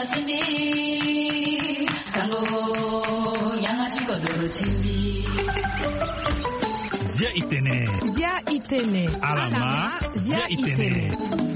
Zia Itene. Alama Zia Itene.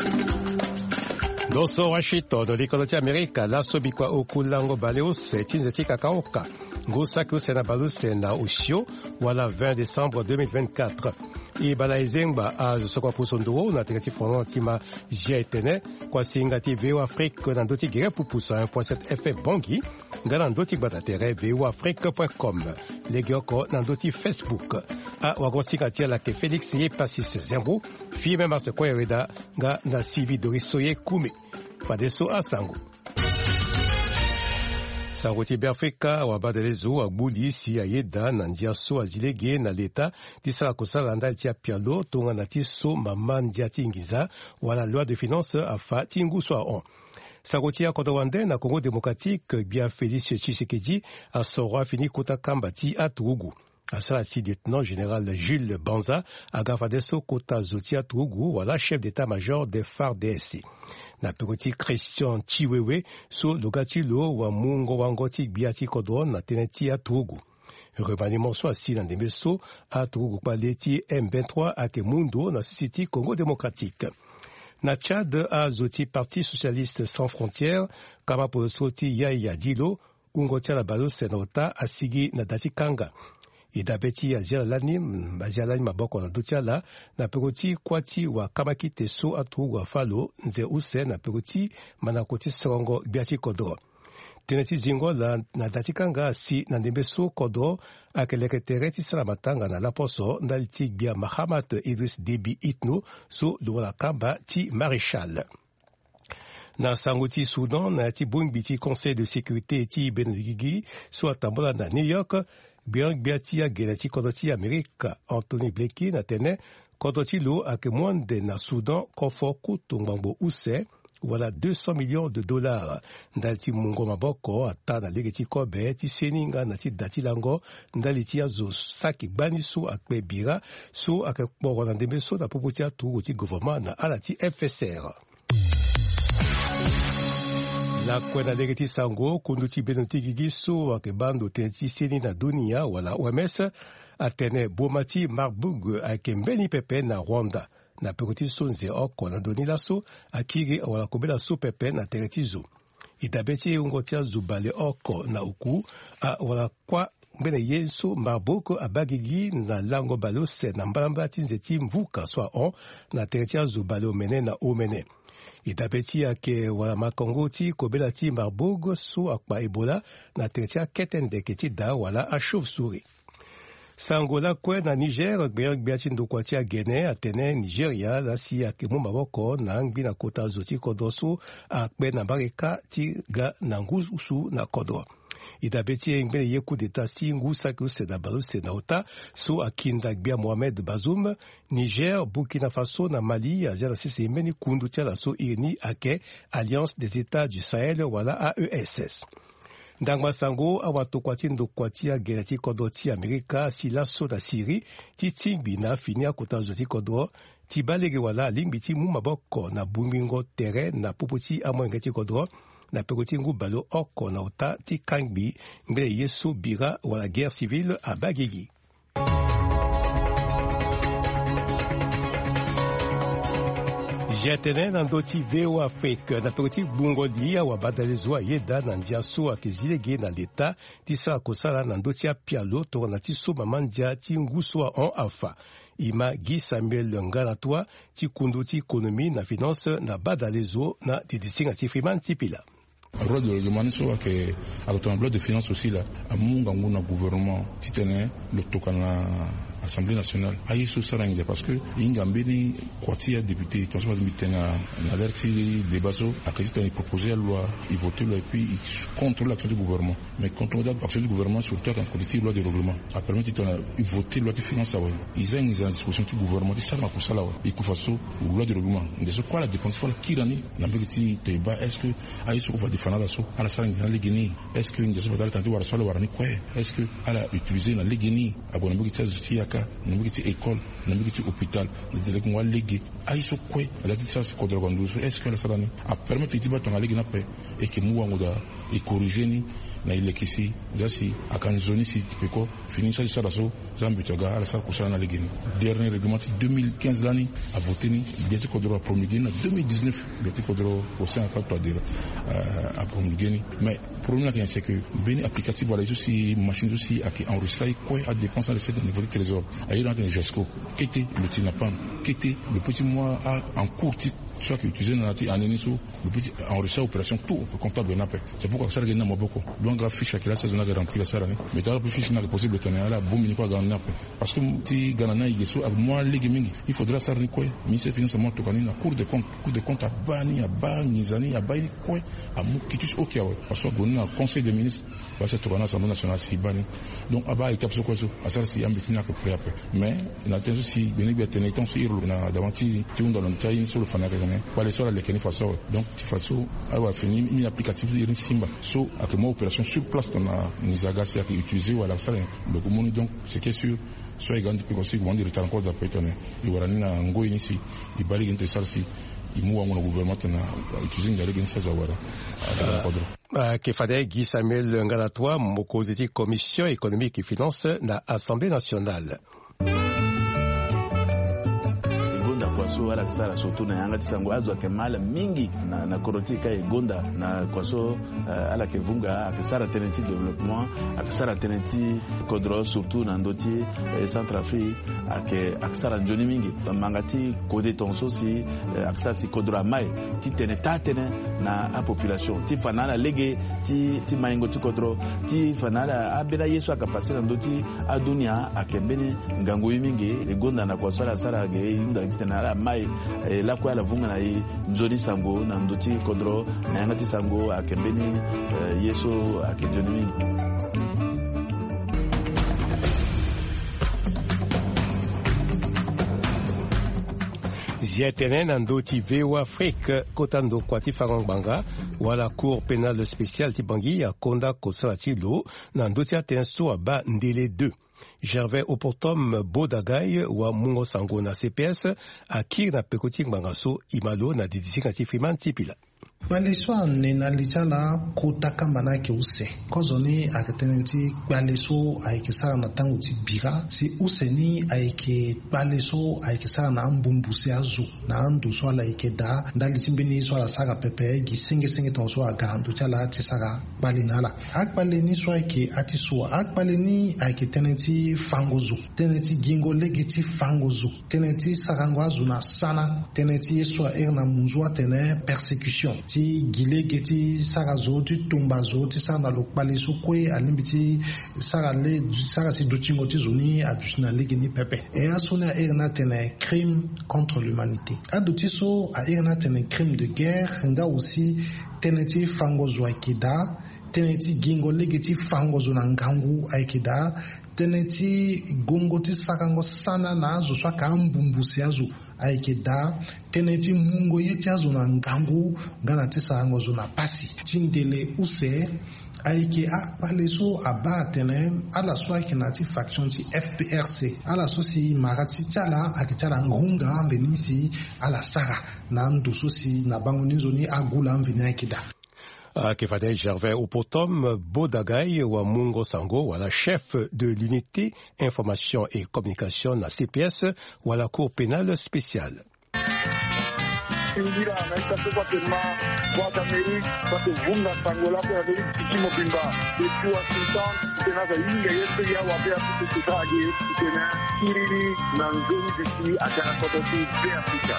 Doso Washington de l'école d'Amérique, la sobikwa okulango baleus tinzeti kakaoka. Ngusaku sena baluse na ushio wala 20 décembre 2024. I balaizengba az sokwa pusonduro na tegati fono tima Zia Itene kwa singati VO Afrique na ndoti gire pupusa 1.7 FM bongi ngana ndoti batatere voafrique.com legioko na ndoti Facebook a wagonsikati la ke Felix ye pasis zembo fi memba se kwa reda nga na CV Dorisoye Kume padeso asango Saroti Afrika wa badelezo wa buli si ayeda na ndia so azilege na leta tisala kosala nda tia pialo tonga na tiso mama ndia tingiza wala loi de finance afa tingu so on Saroti ya Kodowande na Congo démocratique bia Félix Tshisekedi a sora fini kota kambati atugu asala si lieutenant général Jules Banza agafadeso kota zoti atugu wala chef d'état-major des FARDC na pekoti Christian Chiwewe so logatilo wa mungo wangoti biati kodron na teneti atugu remaniement so asi na ndemeso atugu paleti M23 ake mundo na City Congo démocratique na Tchad a zoti Parti socialiste sans frontières kama po soti Yaya Dilo ungotia la balo senota asigi na datikanga idabeti azialani maboko na dotiala na pekoti kwati wa kamaki teso atugu wa falo nze use na pekoti manakoti songo biati kodro teneti zingo na datikanga si na ndembeso kodro akeleketereti salamatanga na laposo ndaliti bia Mahamat Idris Déby Itno so lola kamba ti maréchal na sangoti Soudan na ti bongbiti conseil de sécurité ti Bendigigi so atambola na New York biati agelati kodoti Amerika Anthony Blake na tene kodoti lo ake mwande na Soudan kofo kutungbango use wala 200 millions de dollars ndaliti mungo maboko ata na legeti kobe ti seninga na ti dati lango ndaliti ya zo saki bani so akpe bira so ake kporo na ndembe so na popoti atu ti gouvernement na ala ti FSR la kwenda legeti sango kunduti benoti gigiso ake bando teneti seni na dunia wala OMS atene bomati Marburg ake mbeni pepe na Rwanda na pekoti sonze oko na doni laso akiri wala kobela so pepe na teretizo idabeti ungotia zubale oko na uku wala kwa mbene yeso Marboko abagigi na lango balose na mbalamba tinzeti mvuka swa on na teretia zubale omene na omene idabeti yake wala makongoti kobela ti Marburg so akpa Ebola na teretia ketende keti da wala a chauve-souris Sangola kwe na Niger biati ndokwati ya Guinée atene Nigeria la si ake mu maboko na ngbi na kota zoti kodoso akpe na bareka ti ga na ngusu na kodo idabeti ngbe ye coup d'état si ngusa ku se da baluse na ota so akinda bia Mohamed Bazoum Niger Burkina Faso na Mali azala sisi meni kundu tia la so irni ake Alliance des États du Sahel wala AESS Ndangwa sango awatokwati ndokwati ya geneti kodo ti Amerika si laso na Syrie ti tingbi na finia kota zoti kodo ti balege wala lingbi ti mu maboko na bumingo tere na popoti amwengeti kodo na pekoti ngu balo oko na ota ti kangbi ngele yeso bira wala guerre civile a Bagigi. Jetene na ndoti VO Afrique na pekoti bungoli ya wabadalizwa yeda na ndia so akizilege na leta tisa kosala na ndoti ya pialo to na tiso mamandia ti nguswa en alpha ima Guy Samuel Ngalatwa ti kundu ti économie na finance na badalezo na didisinga ti Freeman Tipila. Le rôle de l'humanisme que avec un bloc de finances aussi là à mungangu na gouvernement titene le tokana Assemblée nationale ayi so sarangé parce que ingambeni quartier député quand on dit na alerti débaso acredite une proposé loi il voter loi et puis il contrôle l'action du gouvernement mais quand on regarde l'action du gouvernement surtout en qualité loi de règlement a permis de voter loi de finances ouais ils ont disposition du gouvernement ça ma pour ça là il faut façon loi de règlement de ce quoi la dépense faut qui rani la petit débat est-ce que ayi so va défendre la so à la salle dans les Guinée est-ce que une des va tenter voir sur le warani quoi est-ce que à la utiliser dans les Guinée abonnement qui Africa na mbiki école na mbiki hôpital le délègue moi légué aiso quoi la dit ça kodro konduso est-ce que la salani a permis fitiba ton alégé na pe et que moi ngoda et corriger ni na ilekisi zasi akanzoni si peko finisa ça raso zambitoga ala sa kusana na légé dernier règlement 2015 l'année a voté ni bientôt kodro promulgué en 2019 bientôt kodro au sein facteur de a promulgué mais problème là c'est que beni applicatif voilà aussi machine aussi à qui enregistrer quoi à dépenser le niveau du trésor ailleurs dans un GESCO qui était le tinapan qui était le petit mois en cours soit qui utilisé dans la année sous le petit enregistrer opération tout comptable n'a pas c'est pourquoi ça gagne moi beaucoup donc la fiche qui là saison a rempli la salle mais dans la fiche n'a possible de tenir là bon mini quoi gagner parce que si gagner il est avec moi les gaming il faudra ça quoi ministère financement tout gagner la cour de compte à bani à bani zani à bani quoi à mukitus OK parce que on a conseil des ministres parce que tout gagner l'Assemblée nationale si bani donc aba étape sur quoi ça à ça si ambitina que prêt après mais il attend aussi bien bien tenir temps sur na davanti tu dans l'entaille sur le fanaka pas les sols les keni façon donc tu façon avoir fini une applicatif de simba so à que moi opération sur place on a nizaga c'est qui utiliser ou à la salle le commun donc c'est que sûr soit il gagne depuis aussi comment dire retard encore d'après tonner il va ramener na ngo ici il bali inte ça si il moua mon gouvernement na utiliser ngale gen ça zawara Kefade Guy Samuel Ngalatwa mokoziti commission économique et finance na Assemblée nationale. Kwaso ala kisara soto na yanga tisango azo akemala mingi na korotika egonda na kwaso ala kevunga akisara tenenti développement akisara tenenti kodro surtout na ndoti Centrafrique akisara njoni mingi mangati kode tonso si akisara si kodro mai ti tene na a population ti fanala lege ti maingo ti kodro ti fanala abela yesu akapasira ndoti adunia akembeni ngango mingi egonda na kwaso ala sara ge inda kitena ala mai la kwa la vunga na nzoni sango na ndoti kodro na yangati sango akembeni yesu akenjoni Zietenen andoti veo Afrique kotando kwati farangbanga wala cour pénale spéciale tibangi ya konda kosalatilo nandoti atenso aba ndele 2. Gervais Opotom Bodagay wa Mungo Sango na CPS akir na pekoti bangaso imalo na didisika tifriman tipila. Baliswa nena lichala kutaka manake use kozoni akatenenti baliso aikisa na tangu tibira si useni aike baliso aikisa na mbumbusi azu na andu swala ikeda ndali timbini swala saga pepe gisenge tonso agandu chala tisara balinala akbaleni swaike atiso akbaleni aike tenenti fangozu tenenti gingo legeti fangozu tenenti sarango azu na sana tenenti swa erna munzwa tene persécution ti gilegeti sarazo ti tumbazo ti sana lokpali sukwe alimbiti sara si duchingo ti zuni adusina legeni pepe et asona erna tene crime contre l'humanité adutiso a erna tene crime de guerre nga aussi teneti fangozo aikida teneti gingo legeti fangozo na ngangu aikida teneti gongo ti sakango sana na azo swaka mbumbusi azo aikida teneti mungo yeti azo na ngangu ngana ti sakango zo na pasi tindele use aike akpaleso aba tene ala swaki na ti faction ti FPRC ala so si marati chala akichala ngunga venisi ala sara na nduso si na bango nizoni agula mveni aikida. Kefade Gervais Opotom Bodagay wa Mungo Sango wala chef de l'unité information et communication na CPS wala cour pénale spéciale. Indira na ikatoka tema kwa Amerika kwa vunga sangola kwa Amerika kimo bimba depuis Washington tena za inga yetu ya wapea kutukaje tena kiriri na ngoni diki akana kwa tu Afrika.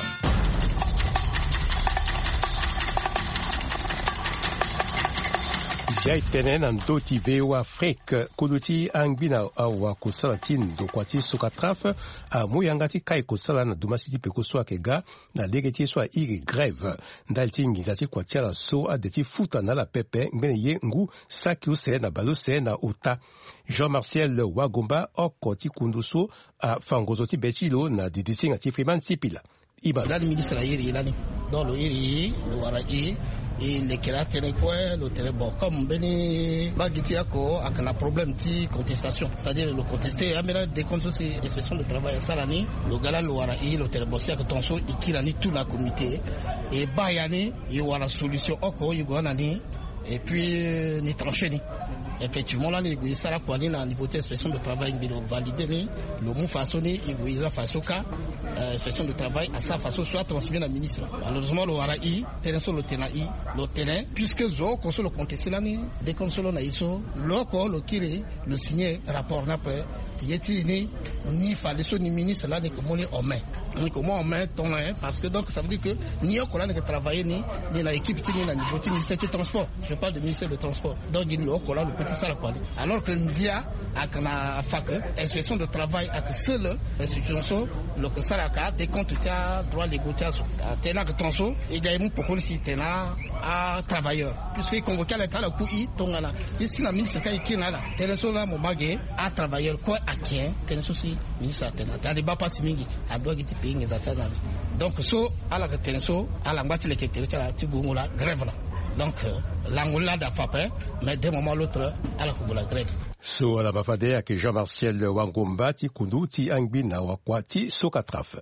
Jaitenen andoti veo Afrique kuluti angbina awa kusalatin do kwati sukatraf a muyangati kai kusala na dumasiti pekuswa kega na legeti swa iri grève ndalti ngizati kwati la so adeti futa na la pepe ngene ye ngu saki use na baluse na uta Jean-Martial Wagomba okoti kunduso a fangozoti betilo na didisinga tifriman tipila iba dal ministre yiri lani dolo yiri wara et les créateurs quoi le terrain bon comme beni bagiti ako akana problème de contestation, c'est-à-dire le contester amena des comptes c'est inspection de travail ça l'année le gala le wara et le terrain bossé que tonso ikirani tout la comité et bayani il y aura solution oko yugonani et puis ni trancher ni effectivement là les ça la quoi ni na niveau d'inspection de travail bi validé ni le mot façonné il façoka inspection de travail à sa façon soit transmis à ministre malheureusement le warai terrain sur le terrain puisque zo console contester là ni des consoles na iso loko le kiri le signer rapport na pas yeti ni fallait son ministre là ni comment en main ni comment en main ton parce que donc ça veut dire que ni au colonne que travailler ni na équipe ni na niveau ministère du transport, je parle de ministère de transport donc il le colonne le petit ça la quoi alors que ndia akana fac inspection de travail avec seul institution le que ça la carte des comptes tia droit légaux tena que transo et gagne pour si tena à travailleur puisque convoqué l'état la coup i tongana ici la ministre kai kinala tena so la mo magé à travailleur quoi à quien tena souci ministre tena ta débat pas mingi a doit giti pingi da tana donc so ala que tena so ala ngati le ketera ta tibungola grève là donc l'angola da papa mais d'un moment l'autre ala ko la grève so ala bafade ak Jean-Martial Wangomba ti kundu ti angbi na wakwati sokatraf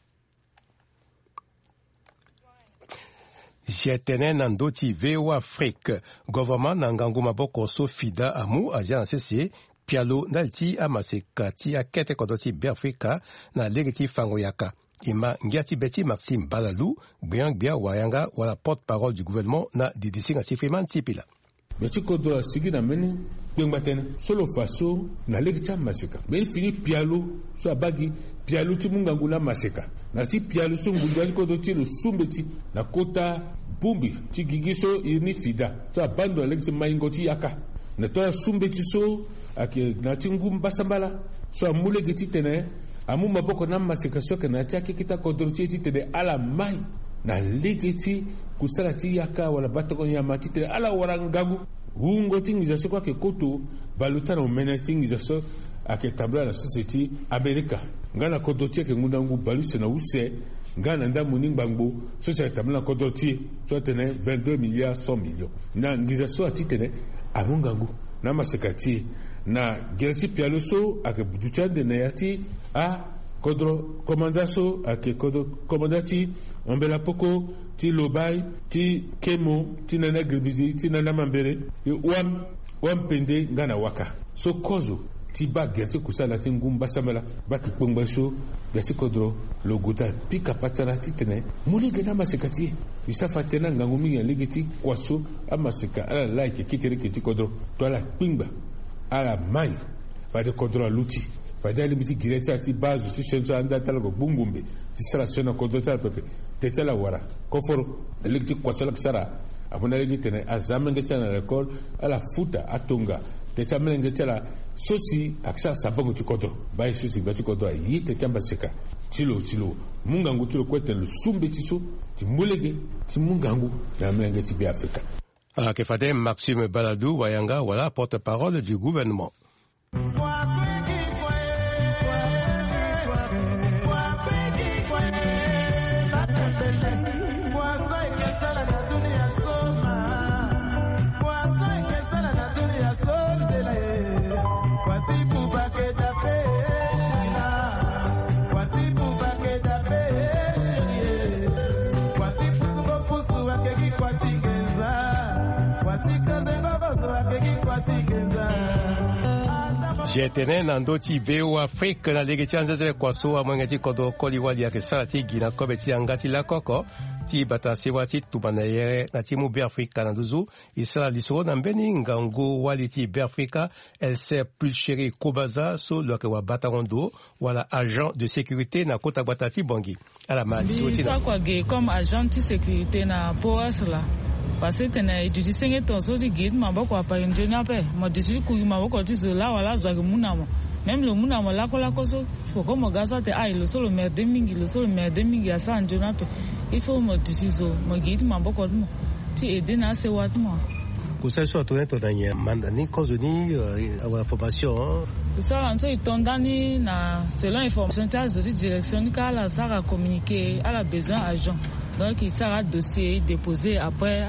Jetene nandoti veo Afrique gouvernement nangangu maboko so fida amu aja nsese pialo nalti amaseka ti akete kodoti be Afrika na legiti fango yaka ima ngiati beti Maxime Balalu gbia wayanga wala porte-parole du gouvernement na DDC ngati Freeman tipila beti kodo sigi na meni ngbatene solo faso na legiti amaseka ben fini pialo so abagi pialo ti mungangula maseka na ti pialo so ngulwa kodo ti lo sumbeti na kota bumbi ti gigiso ini fida so bando legiti mayingoti yaka na to sumbeti so ake na ti ngumba sambala so amule giti tene amu maboko na maseka so ke na ti akita kodro ti tene ala mai na legiti kusala ti yaka wala batako ya matite ala warangagu ungo tingiza so kwa ke koto balutana umena tingiza so ake tabla la society America ngana kodo ti ke ngundangu baluse na use ngana nda muning bangbo so sa tabla kodo ti so tene 22 milliards 100 millions na ngiza so atitene amungangu na masekati na gerti pialo so ake buduchande na yati a kodro komandaso ake kodo komandati ombela poko ti lobai ti kemo ti nana gribizi ti nana mambere wam pende ngana waka so kozo ti ba gerti kusala ti ngumba samala ba ki pongba so gerti kodro logota pika patana ti tene muli gena masekati isafa tena ngangumi ya ligiti kwaso amaseka ala like kikere ti kodro to ala pingba ala mai va de kodro luti fadali biti gireta ti bazu ti shenzo anda talago bungumbe ti sala sona kodota pepe te tala wara koforo elikti kwasala ksara abuna legite ne azamenga chana rekol ala futa atonga te tamenga tala sosi aksa sabango ti kodro bai sosi bati kodro yi te tamba seka tilo mungangu tilo kwete lu sumbe ti so ti mulege ti mungangu na menga ti bi Afrika ke fade Maxime Baladou wayanga wala porte-parole du gouvernement. Jetene nandoti veo Afrique na lege chanzeze kwa so amwengeti kodo koli wali ya kesala ti gina kobe ti angati la koko ti bata sewa ti tubanayere na ti mu be Afrika na duzu isala lisoro na mbeni ngango wali ti be Afrika elle s'est plus chérie kobaza so loke wa bata rondo wala agent de sécurité na kota bata ti bongi ala mali so ti na kwa ge comme agent de sécurité na poas la parce que tena du disenge ton so di guide maboko apa ingénieur pe mo disi ku maboko ti zo la wala zo munamo même le munamo la ko so faut comme gaza te ai le solo merde mingi asa ingénieur pe il faut mo disi zo mo guide maboko mo ti edena se wat mo ku sa so to na mandani cause ni la formation ça on se tondani na selon information ta zo direction ni kala ça communiquer à la besoin agent donc il sera dossier déposé après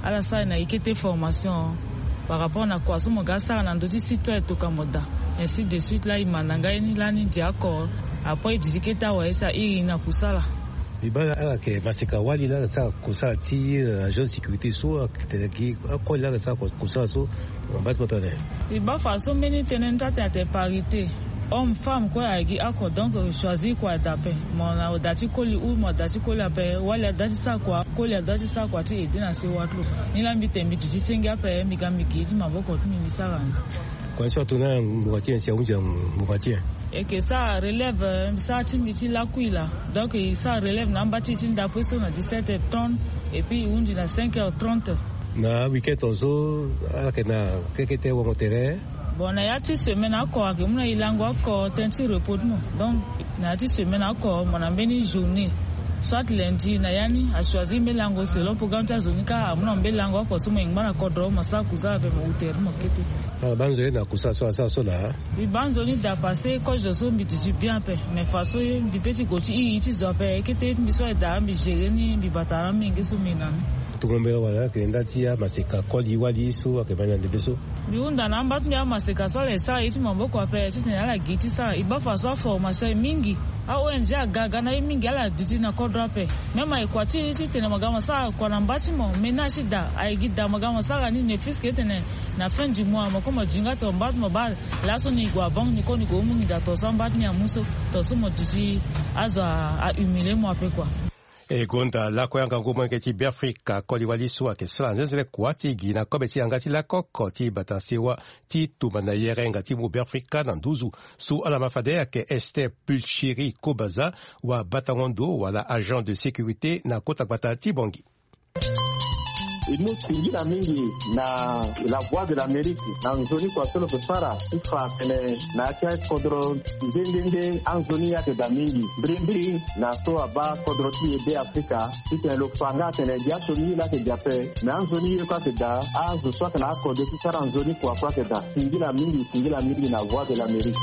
ala sa na ikete formation par rapport na kwa so mo ga sa na ndoti sito etoka moda ainsi de suite la imananga ni lani diako après diketa wa esa iri na kusala ibala ala ke masika wali la sa kusala ti agent sécurité so teleki ko la sa kusala so mbat potane iba façon meni tenenta te parité homme femme quoi agi ako donc choisir quoi d'après mon odati koli ou mon odati koli ape wala dati sa quoi koli dati sa quoi ti edina se watlo ni la mbite mbiti ti senga ape mi gamiki ti maboko tu mi sarana kwa so tuna mwatien sia unja mwatien et que ça relève ça timiti la kuila donc ça relève namba ti d'après so na 17h30 et puis undi na 5h30 na weekend ozo ala kana kekete wo motere bon na ya ti semaine encore que muna ilango encore tenti repos no donc na ti semaine encore mon ambeni journée soit lundi na yani a choisi melango selon programme ta zone ka muna melango encore so mo ngana kodro masa kuza be mo uter mo kete banzo na kusa so la bi banzo ni da passer coach de so bi tu bien pe mais façon bi petit coach i ti zo pe kete bi so da bi gérer ni bi batara mingi so minami tungombe wala kenda tia masika koli wali so akebana de beso biunda na mbat mi masika so le sa iti maboko ape ti na la giti sa iba façon formation mingi a ONG gaga na mingi ala diti na kodra pe mema ekwati ti tena magama sa kwa na mbati mo menage da ai gida magama sa ni ne fiske tena na fin du mois mo comme jinga to mbat mo ba la so ni gwa bang ni ko ni go mu ni da to so mbat ni amuso to so mo diti azo a humilier mo ape kwa e gonda la koyanga ngoma ke ti Biafrika koli wali so ke sala nzele kwati gina kobe ti angati la koko ti batasewa ti tumana yerenga ti mu Biafrika na nduzu su ala mafade ke Esther Pulchiri Kobaza wa batangondo wala agent de sécurité na kota bata ti bongi inotingira mingi na la voix de l'Amérique na nzoni kwa solo kusara ifa kene na kia kodro ndende anzoni yake da mingi brimbiri na so aba kodro ti ebe Afrika tite lo fanga tene jasho ni la ke jape na anzoni ye kwa ke da azu so kana kodro ti sara anzoni kwa ke da tingira mingi na voix de l'Amérique.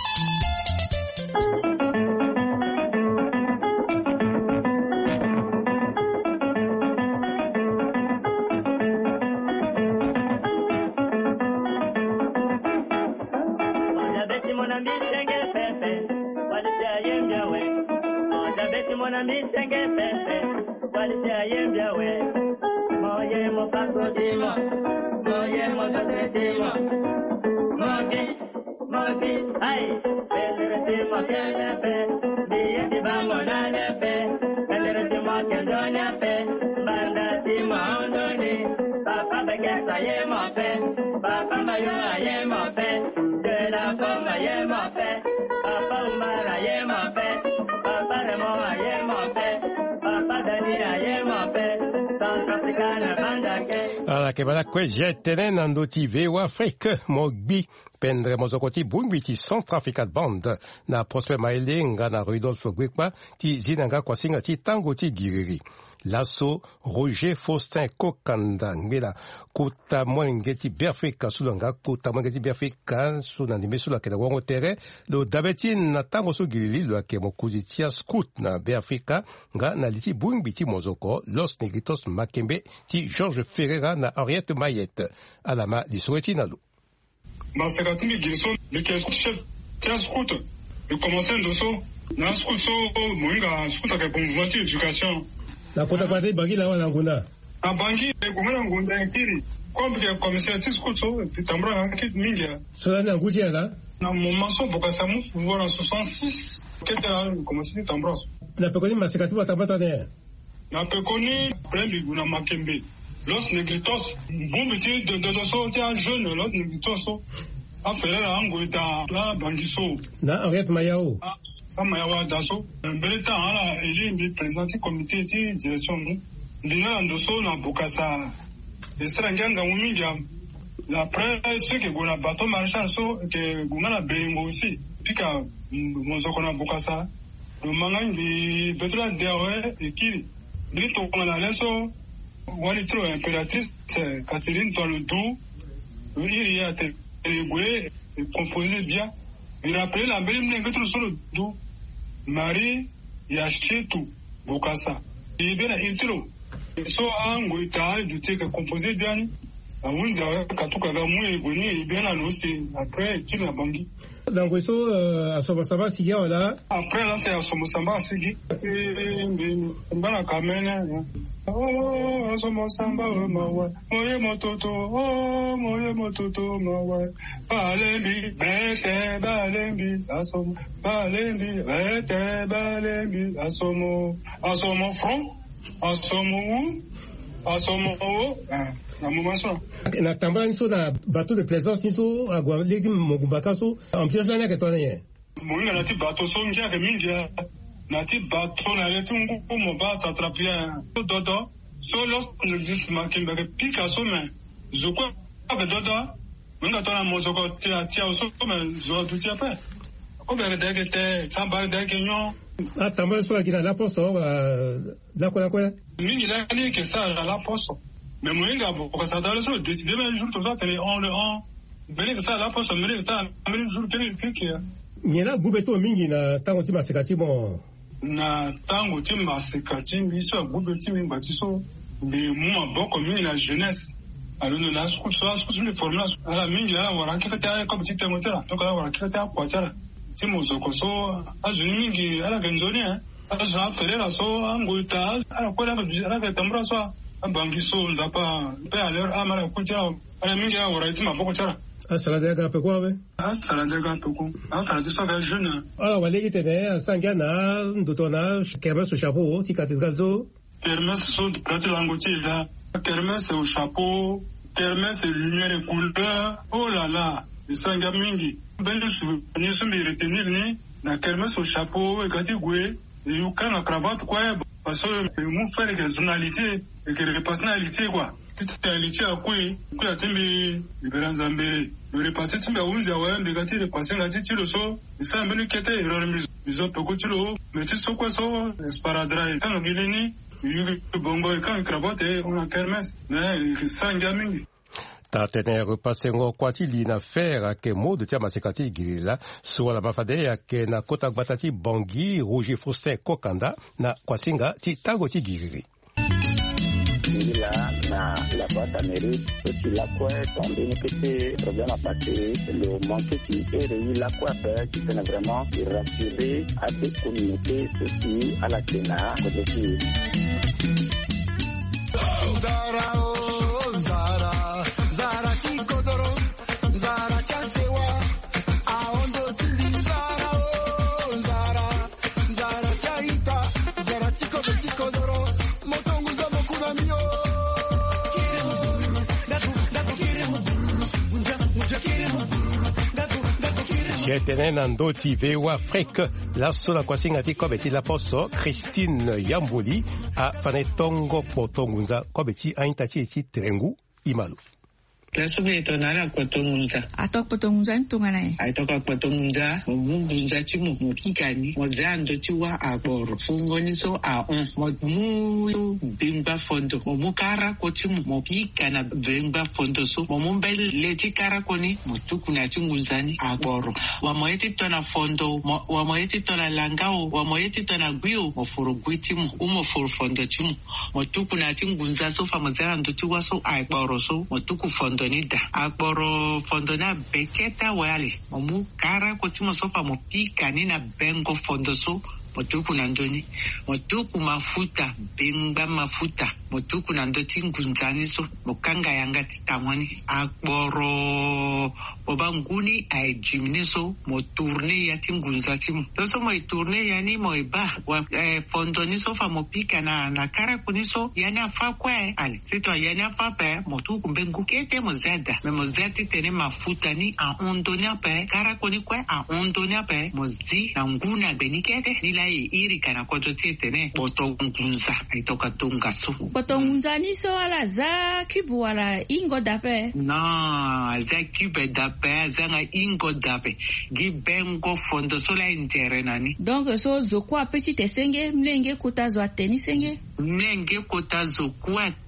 ala ke bala kwe jetene nando ti vewa Afrique mogbi pendre mozokoti bungwi ti Centrafrica Band na Prosper Maele nga na Rudolf Gwekpa ti zinanga kwa singa ti tango ti giriri lasso Roger Faustin Kokanda ngela kota mwenge ti Biafrika sulanga kota mwenge ti Biafrika suna ndime sula ke da wango tere lo dabeti na tango so girili lo ke mokuzi tia scout na Biafrika nga na liti bungwi ti mozoko Los Negritos Makembe ti Georges Ferreira na Henriette Mayette alama li souhaiti nalo Masekatimi Gilson, le chef tia scout le commencer ndoso na scout so mwinga scout ake mouvement d'éducation na kota kwa bangi la wana ngunda na bangi ngunda ngunda ntiri comme que commissaire scout so tambra kit mingia so na nguti ala na momaso bokasa mu voilà 66 keta commencer tambra na pekoni masekatu batambata ne na pekoni premier guna Makembe Los Negritos bombe ti de so ti un jeune Los Negritos a fait la ngota la bangiso na Henriette Mayao Amayawa daso mbeleta ala eli président comité ti direction mu ndina ndoso na bokasa esranganga muminga la presse que gona bateau marchand so que gona bengo aussi pika mozoko na bokasa le mangangi betula dewe ekiri ndito na leso wali tro impératrice Catherine Tolodou il y a télégué composé bien il rappelait la belle ngeto solo do Marie Yachetu Bokassa ibena intro so ango ita du te ka composé bien awunza katuka ga mu boni bien annoncé après qui la bangi donc so asomosamba sigi wala après là c'est asomosamba sigi mbana kamene oh asomosamba mawa moye mototo mawa balembi bete balembi asomo balembi bete balembi asomo front asomo na moment na tambala niso na bateau de plaisance niso agwa legi mogumbaka so en pièce là que toi n'est moinga na ti bateau so ngia ke mingia na ti bateau na le tungu mo ba s'attrapia dodo so los ne dis marqué ba pika so mais je crois que dodo menga to na mo so ko ti so mais zo du ti après ko be de que te samba de que nyo tambala so akina la poso la quoi mingi la ni que ça la poso mais moinga pour ça dans le jour décider même jour tout ça télé on le on mais ça la poso mais ça même jour télé que nyela gubeto mingi na tango ti masekati mo na tango ti masekati biso gubeti mingi batiso de muma boko mingi na jeunesse alors nous la school le formation ala mingi ala wara kifata comme ti tango tela donc ala wara kifata kwa tela ti mozoko so azuni mingi ala genzoni aza ferera so angoita ala kola ala tambra so bangi so nzapa pe à l'heure amala kutela ala mingi ala wara ti maboko tela asala daga pe kwa be asala daga pe ko asala ti so ga jeune ala wale ki tene sanga na ndotona kermes au chapeau ti cathédrale zo kermes so prati langoti là kermes au chapeau kermes lumière et couleur oh là là sanga mingi belle souvenir so me retenir ni na kermes au chapeau et kati gwe yu kana cravate quoi parce que mu faire que journalité et que personnalité quoi Talité à quoi a timbi libéran zambé le repassé timbi a unzi awa mbegati repassé ngati tiro so isa mbele kete erreur mizo poko tiro meti so quoi so esparadra kana gileni yu bongo kan cravate on a kermes mais sanga mingi tatene repassé ngo kwati lina faire ke mode tia masekati gilila so la mafade ya ke na kota batati Bangi Roger Faustin Kokanda na kwasinga ti tango ti gilili la boîte à mairie aussi la quoi tombé ne que problème à passer le manque qui est réuni la quoi faire qui peut vraiment rassurer à des communautés aussi à la Sénat aussi Zara chikodoro Zara chansewa aondo tilizara Zara chaita Zara chikodoro motonguza mokuna mio Jetene nando ti vewa frek la sola kwasinga ti kobeti la poso Christine Yamboli a fanetongo potongunza kobeti aintati ti trengu imalu la sobe tonara kotongunza atok potongunza ntongana aitoka potongunza mungunza ti mo pikani mo zando ti wa aboro fungoni so a on mo bingba fondo mo kara ko ti mo pikana bingba fondo so mo mbele leti kara koni mo tukuna ti ngunzani aboro wa mo yeti tona fondo wa mo yeti tona langao wa mo yeti tona guyo mo foro gwiti mo foro fondo ti mo tukuna ti ngunza so fa mo zando ti wa so aboro so mo tuku fondo nida akporo fondo na beketa wale momu kara ko timo sofa mo pika ni na bengo fondo so motuku na ndoni motuku mafuta benga mafuta motuku na ndoti ngunzani so mokanga yanga titamwani akporo obanguni ay jimni so mo tourner ya tingunza timo so mo tourner yani mo ba fondo ni so fa mo pika na kara kuni so yani afa kwe ale sito yani afa pe motuku bengu kete mo zada me mo zati tene mafuta ni a ondonia pe kara kuni kwe a ondonia pe mo zi na nguna benikete nila iri kana koto tene boto ngunza aitoka tunga so boto ngunza ni so ala za kibu wala ingo dape no za kibe dape zanga ingo dape gibengo fondo sola intere nani donc so zokwa petit senge mlenge kutazo ateni senge mlenge kutazo kwate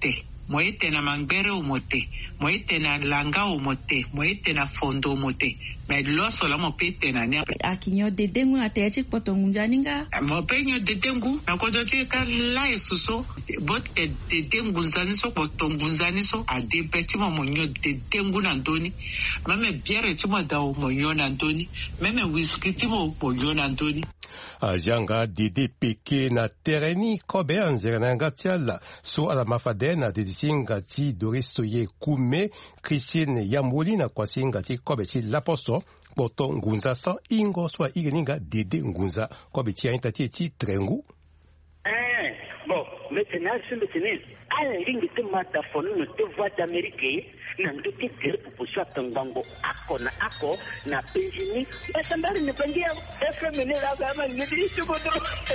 moite na mangbere umote, moite na langa umote, moite na fondo umote. Mais loso la mo pete na nya akinyo dedengu na techi potongunja ninga mo penyo dedengu na ko dote ka la esuso bot dedengu zaniso potongunzani so ade peti mo monyo dedengu na ndoni meme biere ti mo da o monyo na ndoni meme whisky ti mo monyo na ndoni ajanga didi pike na tereni kobe anzera ngatiala so ala mafadena dedisinga ti Doris Soye Kume Christine Yamboli na kwasinga ti kobe ti laposo poto ngunza sa ingo swa igeninga didi ngunza kobe ti ainta ti trengu bon maintenant sur le tennis à la ligne de mataphone no te voix d'Amérique na ndoki tere pupushwa tangango ako na penjini basambari ne pengia FM ne la kama ngidi chukoto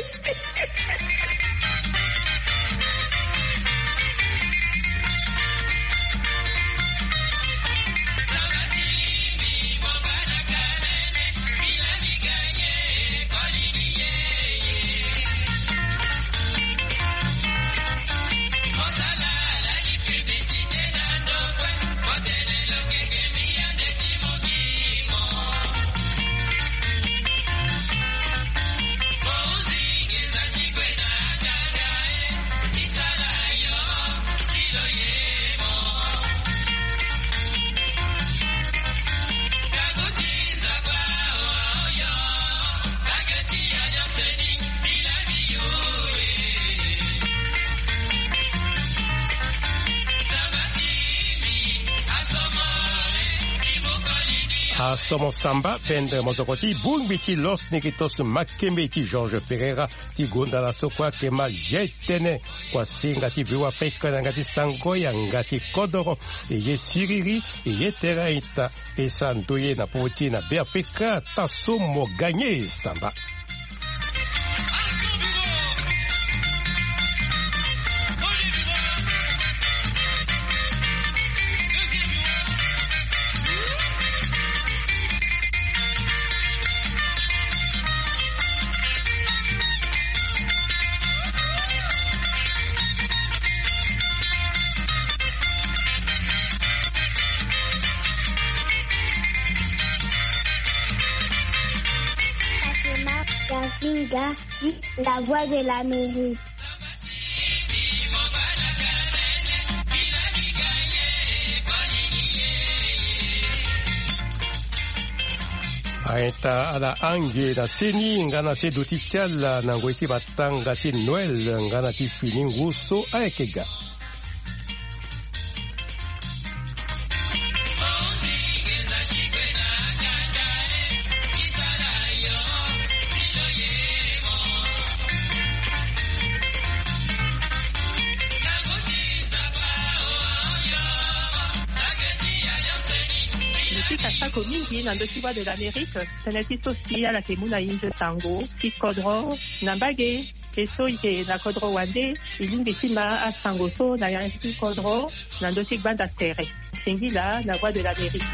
Somo samba pendre mozokoti bungbiti los nikitos makembe ti George Ferreira ti gonda la sokwa kema jetene kwa singa ti viwa Afrika ngati sangoya ngati kodoro ye siriri ye teraita esa ndoye na poti na be Afrika tasomo gagné samba. La voix de l'Amérique. Aita ala ange na seni ngana se duti tiala na ngweti batanga ti Noël ngana ti fini nguso aekega. Mingi na ndoki voix de l'Amérique teneti sosi ala ke muna inje tango ti kodro na mbage e so ike na kodro wande ilingi ti ma asango so na yang ti kodro na ndoki gbanda tere sengi la la voix de l'Amérique.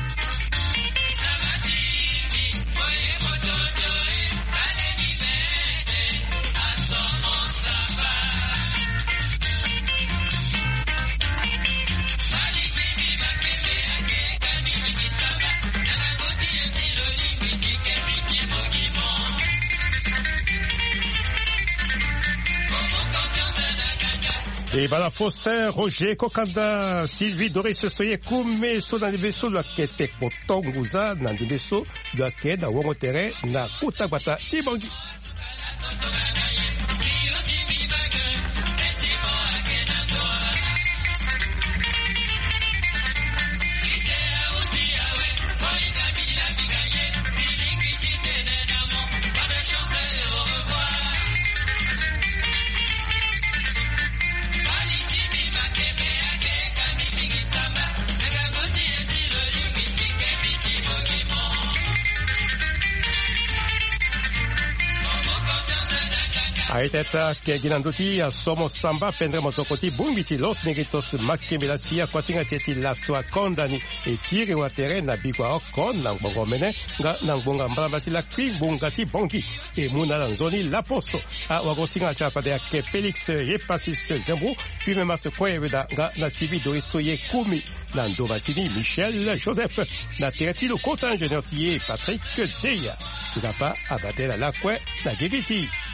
Et bala Faustin, Roger, Kokanda, Sylvie, Doris, Soye, Kume, so na nibeso la kete potonguza, na nibeso la kete na wangotere, na kutabata, Tibangi. Aiteta keginanduti somo samba pendre motokoti bumbiti los negritos makembelasia kwasinga teti laswa kondani ekiri wa terrain na bigwa okon na ngongomene nga ngbonga mbambasila kwibungati bongi emuna na nzoni laposo wagosinga chapade ya ke Felix Yepasis Zembu puis même se kweveda nga na sivi do isoye kumi na ndovasini Michel Joseph na tereti lo kota ingénieur Patrick Deya Zapa abatela la kwe na gegiti